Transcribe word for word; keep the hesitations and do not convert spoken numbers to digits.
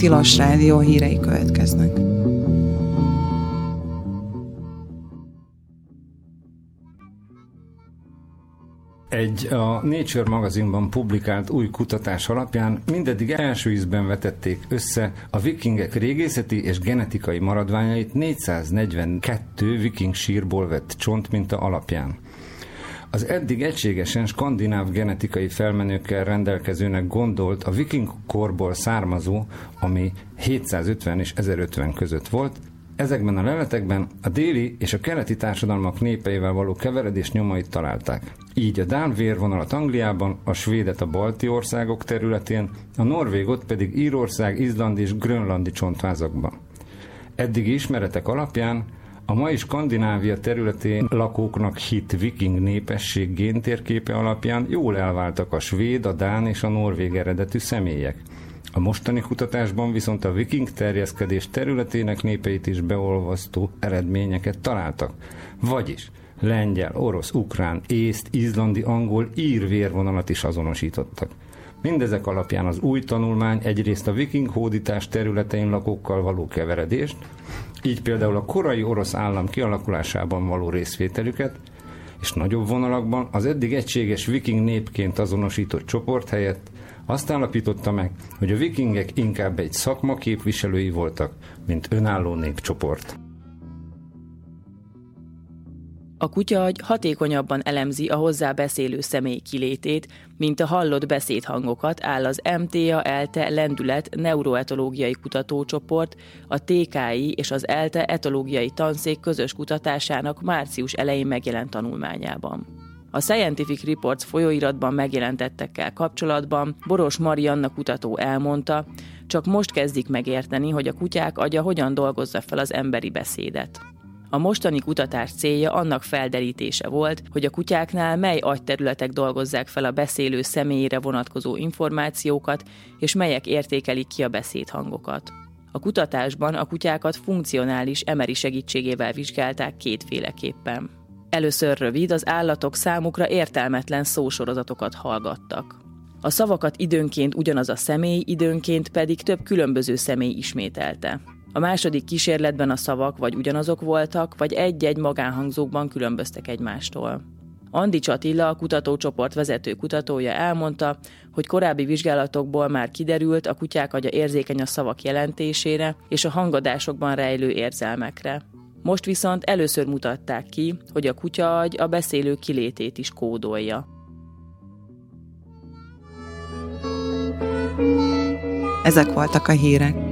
Tilos Rádió hírei következnek. Egy a Nature magazinban publikált új kutatás alapján mindeddig első ízben vetették össze a vikingek régészeti és genetikai maradványait négyszáznegyvenkettő viking sírból vett csontminta alapján. Az eddig egységesen skandináv genetikai felmenőkkel rendelkezőnek gondolt a viking korból származó, ami hétszázötven és ezerötven között volt. Ezekben a leletekben a déli és a keleti társadalmak népeivel való keveredés nyomait találták. Így a dán vérvonalat Angliában, a svédet a balti országok területén, a norvégot pedig Írország, Izland és grönlandi csontvázakban. Eddigi ismeretek alapján a mai Skandinávia területén lakóknak hitt viking népesség géntérképe alapján jól elváltak a svéd, a dán és a norvég eredetű személyek. A mostani kutatásban viszont a viking terjeszkedés területének népeit is beolvasztó eredményeket találtak. Vagyis lengyel, orosz, ukrán, észt, izlandi, angol, ír vérvonalat is azonosítottak. Mindezek alapján az új tanulmány egyrészt a viking hódítás területein lakókkal való keveredést, így például a korai orosz állam kialakulásában való részvételüket, és nagyobb vonalakban az eddig egységes viking népként azonosított csoport helyett azt állapította meg, hogy a vikingek inkább egy szakma képviselői voltak, mint önálló népcsoport. A kutyaagy hatékonyabban elemzi a hozzá beszélő személy kilétét, mint a hallott beszédhangokat, áll az em té á ELTE Lendület neuroetológiai kutatócsoport, a té ká i és az ELTE etológiai tanszék közös kutatásának március elején megjelent tanulmányában. A Scientific Reports folyóiratban megjelentettekkel kapcsolatban Boros Marianna kutató elmondta, csak most kezdik megérteni, hogy a kutyák agya hogyan dolgozza fel az emberi beszédet. A mostani kutatás célja annak felderítése volt, hogy a kutyáknál mely agyterületek dolgozzák fel a beszélő személyére vonatkozó információkat, és melyek értékelik ki a beszédhangokat. A kutatásban a kutyákat funkcionális em er i segítségével vizsgálták kétféleképpen. Először rövid, az állatok számukra értelmetlen szósorozatokat hallgattak. A szavakat időnként ugyanaz a személy, időnként pedig több különböző személy ismételte. A második kísérletben a szavak vagy ugyanazok voltak, vagy egy-egy magánhangzókban különböztek egymástól. Andics Attila, a kutatócsoport vezető kutatója elmondta, hogy korábbi vizsgálatokból már kiderült, a kutyák agya érzékeny a szavak jelentésére és a hangadásokban rejlő érzelmekre. Most viszont először mutatták ki, hogy a kutyaagy a beszélő kilétét is kódolja. Ezek voltak a hírek.